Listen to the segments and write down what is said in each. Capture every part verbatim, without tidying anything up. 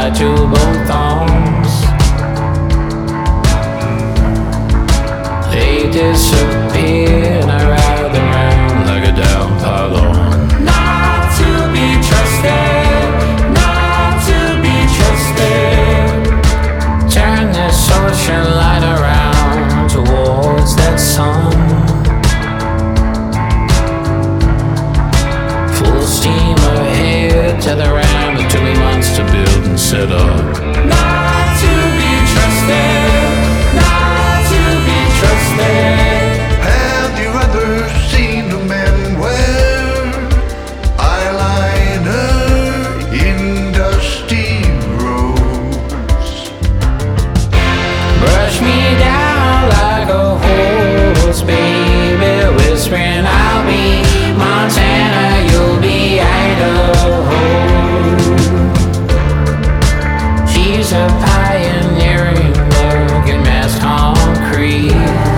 tied to both arms. They disappear and I ride around like a down pylon. Not to be trusted, not to be trusted. Turn this ocean light around towards that sun. Full steam ahead, tether around. It took me months to build and set up. Not to be trusted, not to be trusted. Have you ever seen a man wear eyeliner in dusty roads? Brush me down like a horse, baby, whispering I'll be Montana, you'll be Idaho. She's a pioneering look in mass concrete.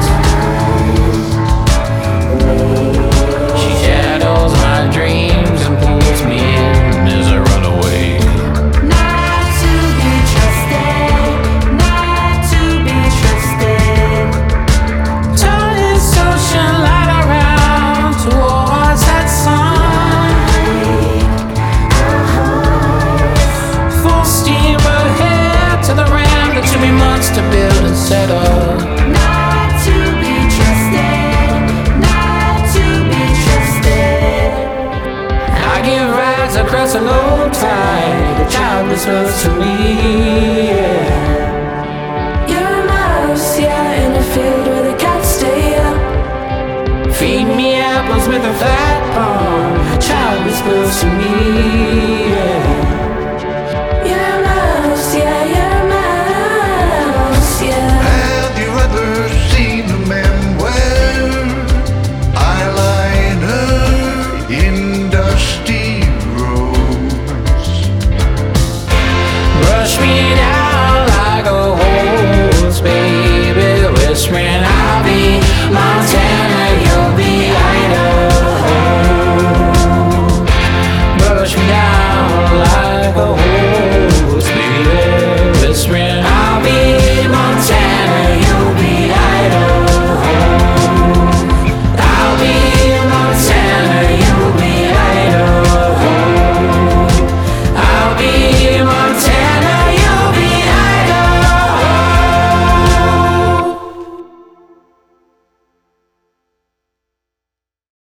She shadows my dreams and pulls me in as I run away. Not to be trusted, not to be trusted. Turn this ocean light around towards that sun. Full steam ahead to the ram that took me months to build and set up. Not to be trusted, not to be trusted. I give rides across a low tide. The child whispers to me